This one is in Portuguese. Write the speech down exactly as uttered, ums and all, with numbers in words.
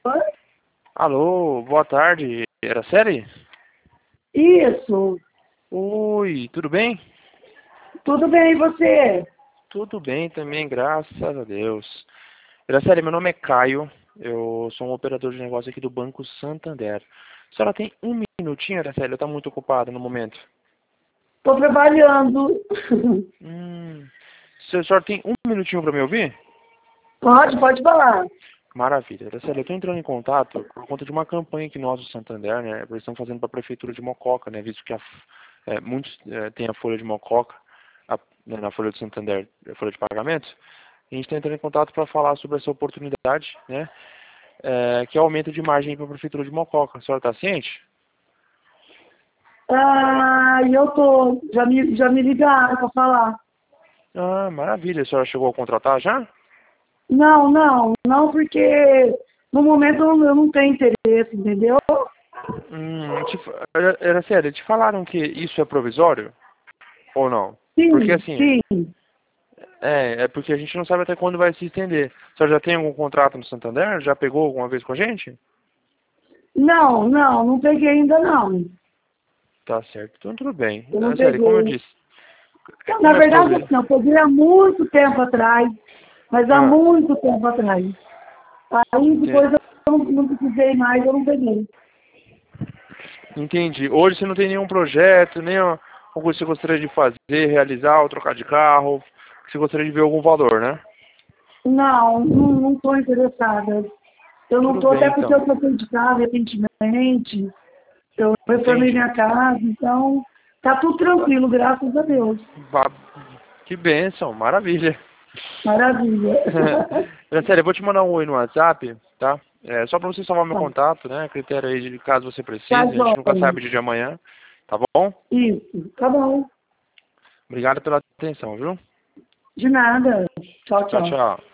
Alô, boa tarde. Era série? Isso. Oi, tudo bem? Tudo bem, e você? Tudo bem também, graças a Deus. Era série, meu nome é Caio. Eu sou um operador de negócio aqui do Banco Santander. A senhora tem um minutinho, era série? Eu tá muito ocupada no momento. Estou trabalhando. Hum. A senhora tem um minutinho para me ouvir? Pode, pode falar. Maravilha. Marcelo, eu estou entrando em contato por conta de uma campanha que nós do Santander, né, eles estão fazendo para a Prefeitura de Mococa, né, visto que a, é, muitos é, têm a folha de Mococa, a, né, na folha do Santander, a folha de pagamentos, e a gente está entrando em contato para falar sobre essa oportunidade, né, é, que é aumento de margem para a Prefeitura de Mococa. A senhora está ciente? Ah, eu tô. Já me, já me ligaram para falar. Ah, maravilha. A senhora chegou a contratar já? Não, não, não, porque no momento eu não eu não tenho interesse, entendeu? Hum, te, fa- era, era sério, te falaram que isso é provisório ou não? Porque Sim, assim, sim. É, é porque a gente não sabe até quando vai se estender. O senhor já tem algum contrato no Santander? Já pegou alguma vez com a gente? Não, não, não peguei ainda não. Tá certo, então tudo bem. Eu não É, sério, como eu peguei. disse, Então, na como é verdade, provisório. assim, eu peguei há muito tempo atrás, mas há Ah, muito tempo atrás. Aí ente- depois eu não, não precisei mais, eu não peguei. entendi. Hoje você não tem nenhum projeto, nem algo que você gostaria de fazer, realizar, ou trocar de carro, que você gostaria de ver algum valor, né? Não, não estou interessada. Eu não Tudo estou, bem, até porque então. eu saí de casa recentemente, eu reformei Entendi. minha casa, então tá tudo Tá. tranquilo, graças a Deus. Ba- Que bênção, maravilha. Maravilha. É sério, eu vou te mandar um oi no WhatsApp, tá? É, só pra você salvar meu Tá, contato, né? Critério aí de caso você tá precise, a gente nunca jóia. sabe de dia amanhã, tá bom? Isso, tá bom. Obrigado pela atenção, viu? De nada. Tchau, Tchau, tchau. tchau.